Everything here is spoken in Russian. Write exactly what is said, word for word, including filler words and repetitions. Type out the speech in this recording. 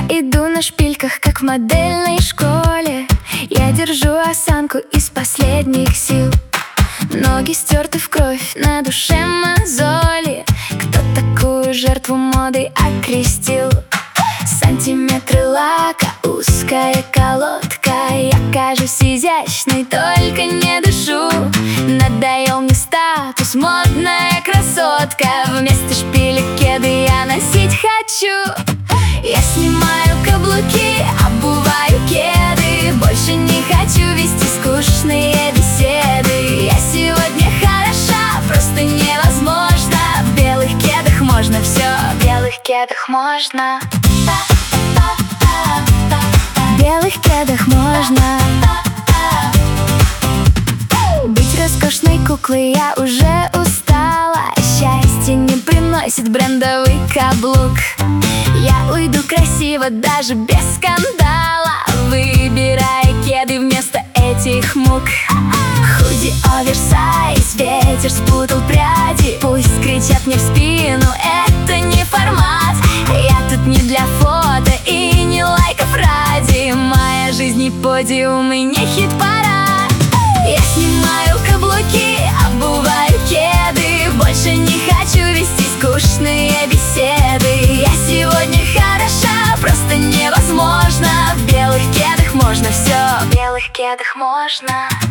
иду на шпильках, как в модельной школе. Я держу осанку из последних сил. Ноги стерты в кровь, на душе мозоли. Кто такую жертву моды окрестил? Сантиметры лака, узкая колодка. Я кажусь изящной, только не дышу. Надоел мне статус, модная красотка. Вместо шпилек кеды я носить хочу. Я снимаю каблуки, обуваю кеды. Больше не хочу вести скучные беседы. Я сегодня хороша, просто невозможно. В белых кедах можно все, в белых кедах можно. В белых кедах можно быть роскошной куклой, я уже устала. Счастье не приносит брендовый каблук. Я уйду красиво, даже без скандала, выбирая кеды вместо этих мук. Худи оверсайз, ветер спутал пряди. Пусть кричат мне в спину, это не формат. Я тут не для фото и не лайков ради. Моя жизнь не подиум и не хит-парад. Я снимаю каблуки, обуваю кеды. Больше не хочу вести скучные беседы. Я сегодня хороша, просто невозможно. В белых кедах можно все, в белых кедах можно.